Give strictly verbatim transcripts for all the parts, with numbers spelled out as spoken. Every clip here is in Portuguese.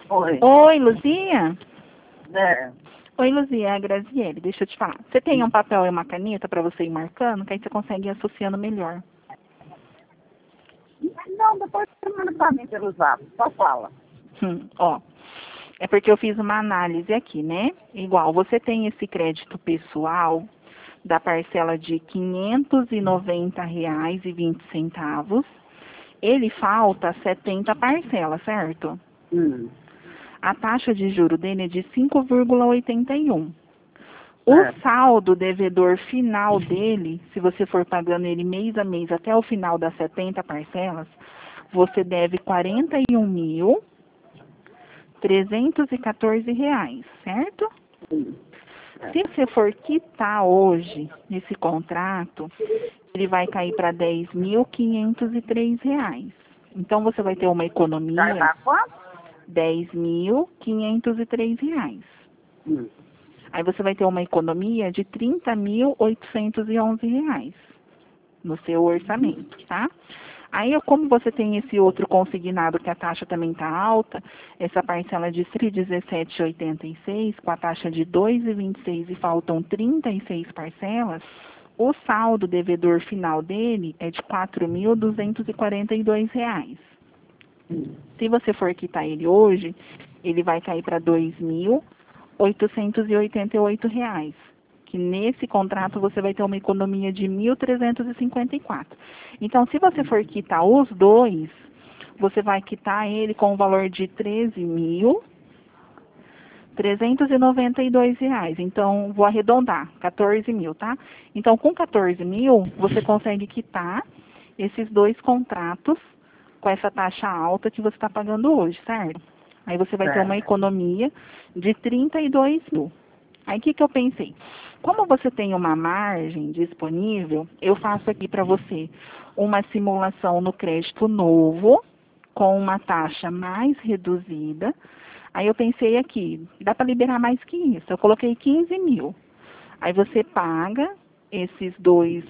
Oi. Oi, Luzia? É. Oi, Luzia, é a Graziele, deixa eu te falar. Você tem um papel e uma caneta para você ir marcando, que aí você consegue ir associando melhor. Não, depois você manda pra mim pelo zap. Só fala. Hum, ó, é porque eu fiz uma análise aqui, né? Igual, você tem esse crédito pessoal da parcela de quinhentos e noventa reais e vinte centavos. Ele falta setenta parcelas, certo? Hum. A taxa de juro dele é de cinco vírgula oitenta e um. O É. saldo devedor final dele, se você for pagando ele mês a mês até o final das setenta parcelas, você deve quarenta e um mil trezentos e quatorze reais, certo? Hum. É. Se você for quitar hoje esse contrato, ele vai cair para dez mil quinhentos e três reais. Então você vai ter uma Vai economia dar quanto? dez mil quinhentos e três reais. Hum. Aí você vai ter uma economia de trinta mil oitocentos e onze reais no seu orçamento, tá? Aí, como você tem esse outro consignado que a taxa também está alta, essa parcela de cento e dezessete reais e oitenta e seis centavos, com a taxa de dois reais e vinte e seis centavos e faltam trinta e seis parcelas, o saldo devedor final dele é de quatro mil duzentos e quarenta e dois reais. Hum. Se você for quitar ele hoje, ele vai cair para dois mil oitocentos e oitenta e oito reais. Que nesse contrato você vai ter uma economia de mil trezentos e cinquenta e quatro. Então, se você for quitar os dois, você vai quitar ele com o valor de treze mil trezentos e noventa e dois reais. Então, vou arredondar, quatorze mil, tá? Então, com quatorze mil, você consegue quitar esses dois contratos com essa taxa alta que você está pagando hoje, certo? Aí você vai ter uma Certo. economia de trinta e dois mil. Aí o que, que eu pensei? Como você tem uma margem disponível, eu faço aqui para você uma simulação no crédito novo, com uma taxa mais reduzida. Aí eu pensei aqui, dá para liberar mais que isso. Eu coloquei quinze mil. Aí você paga esses dois,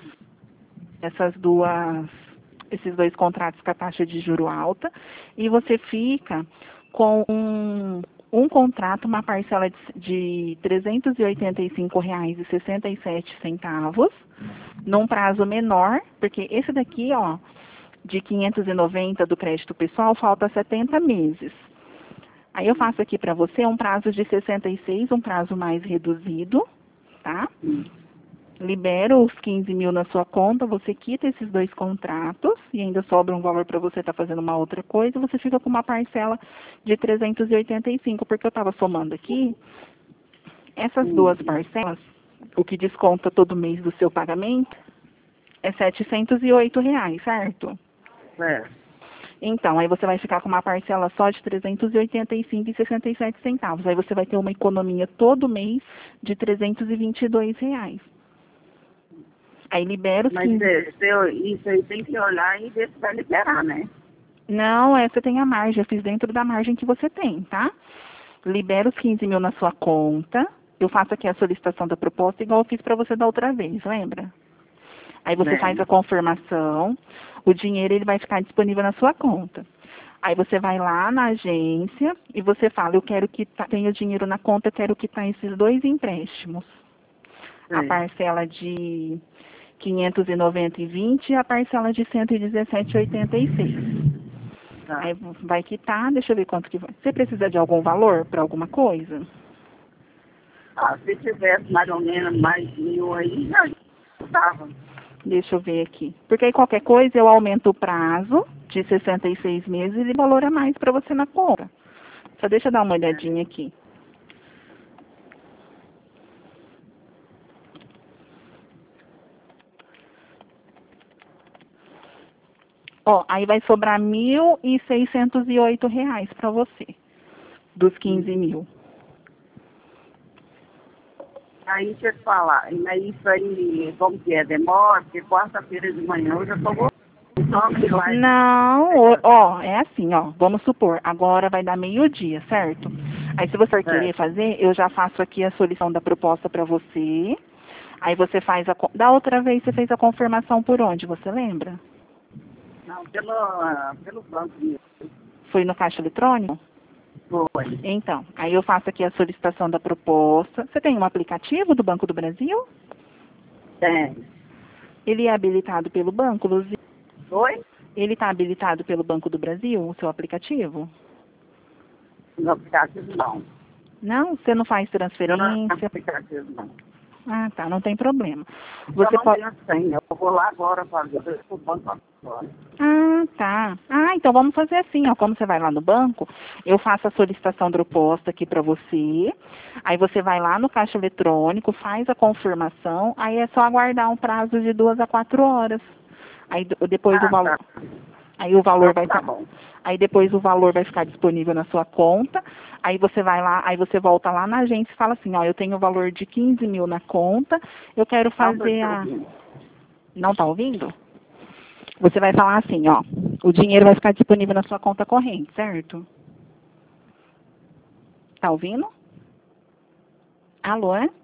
essas duas, esses dois contratos com a taxa de juro alta e você fica com um, um contrato, uma parcela de, de trezentos e oitenta e cinco reais e sessenta e sete centavos, num prazo menor, porque esse daqui, ó, de quinhentos e noventa do crédito pessoal, falta setenta meses. Aí eu faço aqui para você um prazo de sessenta e seis, um prazo mais reduzido, tá? Hum. Libera os quinze mil na sua conta, você quita esses dois contratos e ainda sobra um valor para você estar tá fazendo uma outra coisa, você fica com uma parcela de trezentos e oitenta e cinco, porque eu estava somando aqui, essas duas parcelas, o que desconta todo mês do seu pagamento, é setecentos e oito reais, certo? Certo. Então, aí você vai ficar com uma parcela só de trezentos e oitenta e cinco reais e sessenta e sete centavos. Aí você vai ter uma economia todo mês de trezentos e vinte e dois reais. Aí libera os Mas quinze. é, se- isso aí tem que olhar e ver se vai liberar, né? Não, é, você tem a margem. Eu fiz dentro da margem que você tem, tá? Libera os quinze mil na sua conta. Eu faço aqui a solicitação da proposta igual eu fiz para você da outra vez, lembra? Aí você faz a Lembro. confirmação, o dinheiro ele vai ficar disponível na sua conta. Aí você vai lá na agência e você fala, eu quero que tenha dinheiro na conta, eu quero quitar esses dois empréstimos. A Sei. parcela de quinhentos e noventa e vinte e a parcela de cento e dezessete e oitenta e seis. Tá. Aí vai quitar, deixa eu ver quanto que vai. Você precisa de algum valor para alguma coisa? Ah, se tivesse mais ou menos mais mil aí, já estava. Deixa eu ver aqui. Porque aí qualquer coisa eu aumento o prazo de sessenta e seis meses e valor a mais para você na compra. Só deixa eu dar uma olhadinha aqui. Ó, aí vai sobrar mil e seiscentos e oito reais para você, dos quinze mil. Aí deixa eu te falar, mas isso aí, como que é? Demora, porque quarta-feira de manhã eu já tô voltando. Só que lá. Não, ó, ó, é assim, ó, vamos supor, agora vai dar meio-dia, certo? Aí se você for querer Certo. fazer, eu já faço aqui a solicitação da proposta para você. Aí você faz a... con- Da outra vez você fez a confirmação por onde, você lembra? Não, pelo, ah, pelo banco mesmo. Foi no caixa eletrônico? Foi. Então, aí eu faço aqui a solicitação da proposta. Você tem um aplicativo do Banco do Brasil? Tem. Ele é habilitado pelo banco, Luzia? Foi? Ele está habilitado pelo Banco do Brasil, o seu aplicativo? No aplicativo não. Não? Você não faz Eu não transferência? tenho aplicativo não. Ah, tá, não tem problema. Eu Você não pode... tenho senha. Eu vou lá agora fazer. Eu vou pro banco agora. Ah, tá. Ah, então vamos fazer assim, ó. Como você vai lá no banco, eu faço a solicitação da proposta aqui para você. Aí você vai lá no caixa eletrônico, faz a confirmação, aí é só aguardar um prazo de duas a quatro horas. Aí d- depois o Ah, valor, tá. aí o valor Então vai tá estar, bom. aí depois o valor vai ficar disponível na sua conta. Aí você vai lá, aí você volta lá na agência e fala assim, ó, eu tenho o valor de quinze mil na conta, eu quero Não tô fazer te a, ouvindo. não tá ouvindo? Você vai falar assim, ó, o dinheiro vai ficar disponível na sua conta corrente, certo? Tá ouvindo? Alô, é?